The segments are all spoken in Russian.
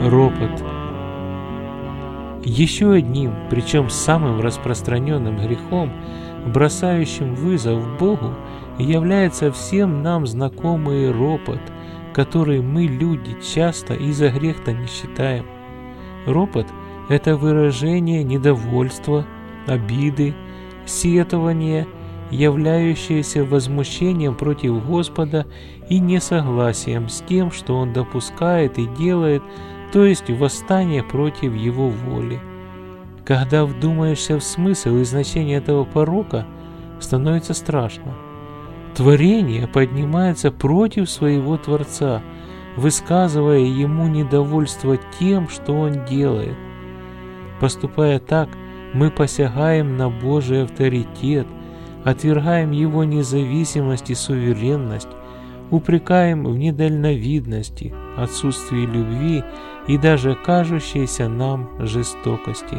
ропот. Еще одним, причем самым распространенным грехом, бросающим вызов Богу, является всем нам знакомый ропот, который мы, люди, часто и за грех-то не считаем. Ропот – это выражение недовольства, обиды, сетования, являющееся возмущением против Господа и несогласием с тем, что Он допускает и делает, то есть восстание против Его воли. Когда вдумаешься в смысл и значение этого порока, становится страшно. Творение поднимается против своего Творца, высказывая Ему недовольство тем, что Он делает. Поступая так, мы посягаем на Божий авторитет, отвергаем Его независимость и суверенность, упрекаем в недальновидности, отсутствии любви и даже кажущейся нам жестокости.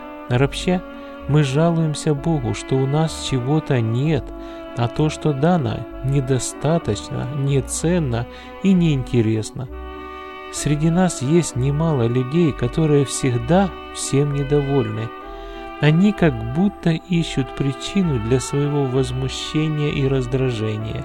Ропща, мы жалуемся Богу, что у нас чего-то нет, а то, что дано, недостаточно, неценно и неинтересно. Среди нас есть немало людей, которые всегда всем недовольны. Они как будто ищут причину для своего возмущения и раздражения.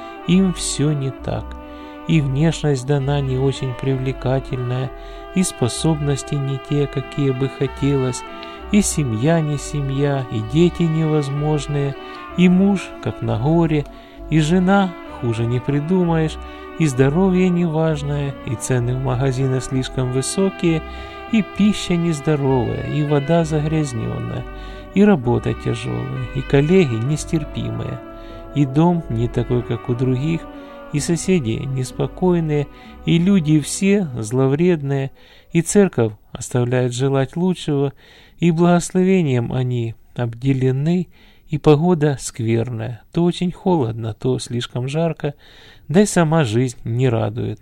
Им все не так. И внешность дана не очень привлекательная, и способности не те, какие бы хотелось, и семья не семья, и дети невозможные, и муж как на горе, и жена хуже не придумаешь, и здоровье неважное, и цены в магазинах слишком высокие, и пища нездоровая, и вода загрязненная, и работа тяжелая, и коллеги нестерпимые, и дом не такой, как у других, и соседи неспокойные, и люди все зловредные, и церковь оставляет желать лучшего, и благословением они обделены, и погода скверная, то очень холодно, то слишком жарко, да и сама жизнь не радует.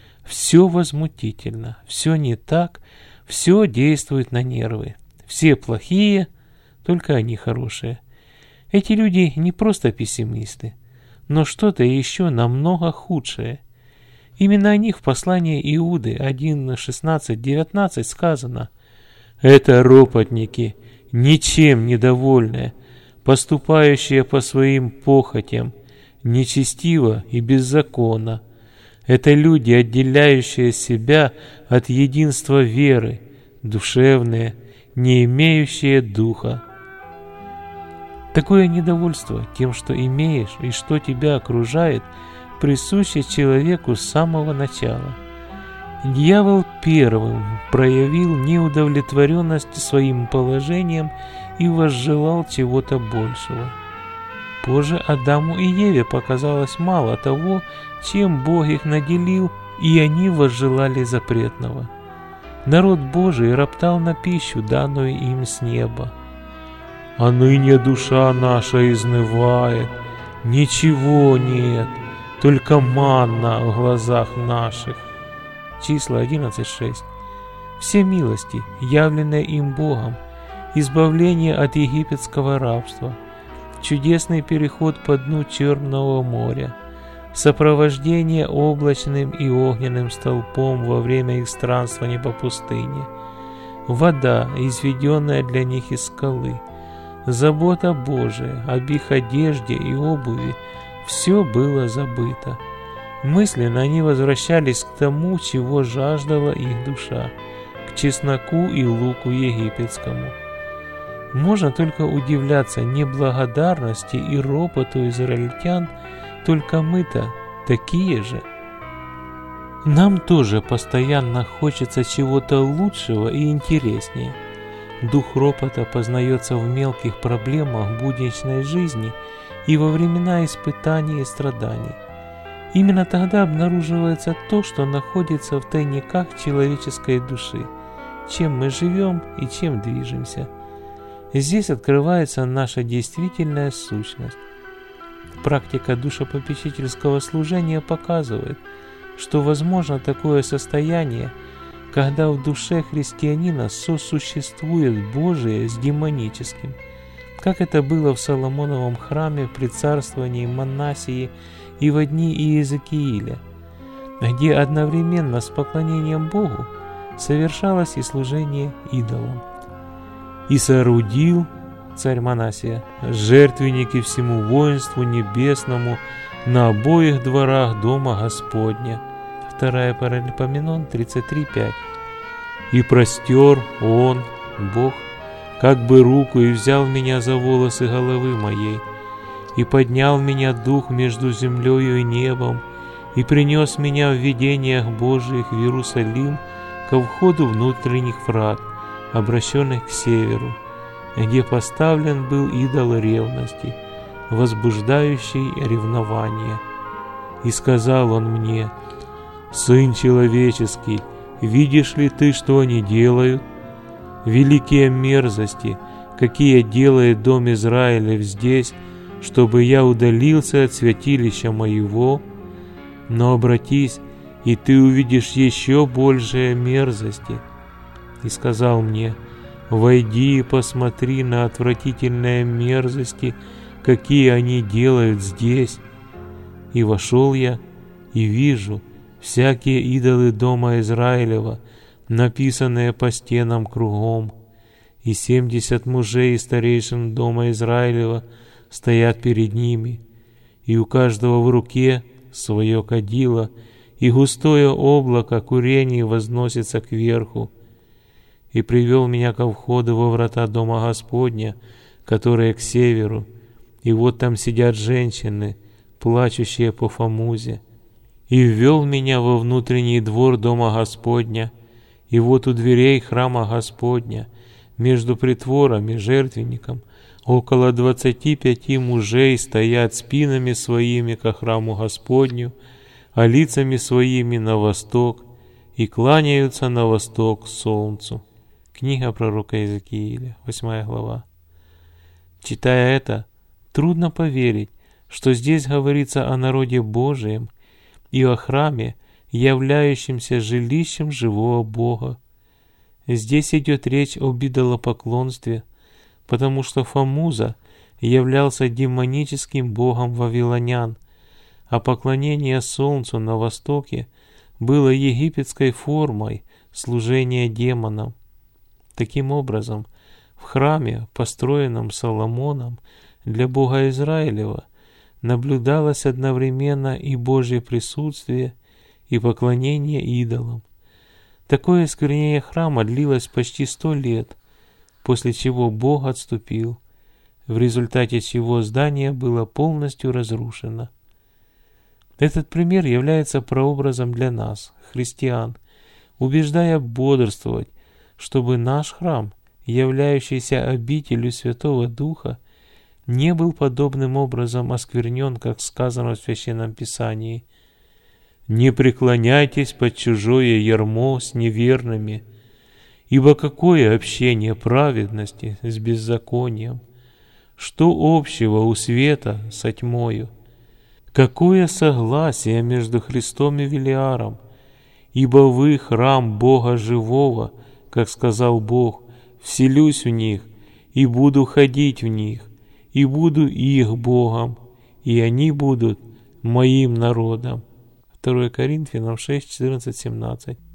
Все возмутительно, все не так, все действует на нервы. Все плохие, только они хорошие. Эти люди не просто пессимисты, но что-то еще намного худшее. Именно о них в послании Иуды 1:16-19 сказано: «Это ропотники, ничем недовольные, поступающие по своим похотям, нечестиво и беззаконно. Это люди, отделяющие себя от единства веры, душевные, не имеющие духа». Такое недовольство тем, что имеешь и что тебя окружает, присуще человеку с самого начала. Дьявол первым проявил неудовлетворенность своим положением и возжелал чего-то большего. Позже Адаму и Еве показалось мало того, чем Бог их наделил, и они возжелали запретного. Народ Божий роптал на пищу, данную им с неба. «А ныне душа наша изнывает, ничего нет, только манна в глазах наших». Числа 11:6. Все милости, явленные им Богом, избавление от египетского рабства, чудесный переход по дну Черного моря, сопровождение облачным и огненным столпом во время их странствования по пустыне, вода, изведенная для них из скалы, забота Божия об их одежде и обуви, все было забыто. Мысленно они возвращались к тому, чего жаждала их душа, к чесноку и луку египетскому. Можно только удивляться неблагодарности и ропоту израильтян, только мы-то такие же. Нам тоже постоянно хочется чего-то лучшего и интереснее. Дух ропота познается в мелких проблемах будничной жизни и во времена испытаний и страданий. Именно тогда обнаруживается то, что находится в тайниках человеческой души, чем мы живем и чем движемся. Здесь открывается наша действительная сущность. Практика душепопечительского служения показывает, что возможно такое состояние, когда в душе христианина сосуществует Божие с демоническим, как это было в Соломоновом храме при царствовании Манассии и во дни Иезекииля, где одновременно с поклонением Богу совершалось и служение идолам. И соорудил царь Манасия жертвенники всему воинству небесному на обоих дворах дома Господня. 2 Паралипоменон 33:5. И простер он, Бог, как бы руку, и взял меня за волосы головы моей, и поднял меня дух между землею и небом, и принес меня в видениях Божиих в Иерусалим ко входу внутренних врат, обращенных к северу, где поставлен был идол ревности, возбуждающий ревнование. И сказал он мне: «Сын человеческий, видишь ли ты, что они делают? Великие мерзости, какие делает дом Израилев здесь, чтобы я удалился от святилища моего? Но обратись, и ты увидишь еще большие мерзости». И сказал мне: «Войди и посмотри на отвратительные мерзости, какие они делают здесь». И вошел я, и вижу всякие идолы дома Израилева, написанные по стенам кругом, и 70 мужей и старейшин дома Израилева стоят перед ними, и у каждого в руке свое кадило, и густое облако курения возносится кверху. И привел меня ко входу во врата дома Господня, которые к северу, и вот там сидят женщины, плачущие по Фамузе. И ввел меня во внутренний двор дома Господня, и вот у дверей храма Господня, между притвором и жертвенником, около 25 мужей стоят спинами своими ко храму Господню, а лицами своими на восток, и кланяются на восток солнцу. Книга пророка Иезекииля, 8 глава. Читая это, трудно поверить, что здесь говорится о народе Божием и о храме, являющемся жилищем живого Бога. Здесь идет речь об идолопоклонстве, потому что Фамуза являлся демоническим богом вавилонян, а поклонение солнцу на востоке было египетской формой служения демонам. Таким образом, в храме, построенном Соломоном для Бога Израилева, наблюдалось одновременно и Божье присутствие, и поклонение идолам. Такое осквернение храма длилось почти 100 лет, после чего Бог отступил, в результате чего здание было полностью разрушено. Этот пример является прообразом для нас, христиан, убеждая бодрствовать, чтобы наш храм, являющийся обителью Святого Духа, не был подобным образом осквернен, как сказано в Священном Писании. «Не преклоняйтесь под чужое ярмо с неверными, ибо какое общение праведности с беззаконием? Что общего у света со тьмою? Какое согласие между Христом и Велиаром? Ибо вы храм Бога живого, как сказал Бог, вселюсь в них и буду ходить в них, и буду их Богом, и они будут моим народом». 2 Коринфянам 6, 14, 17.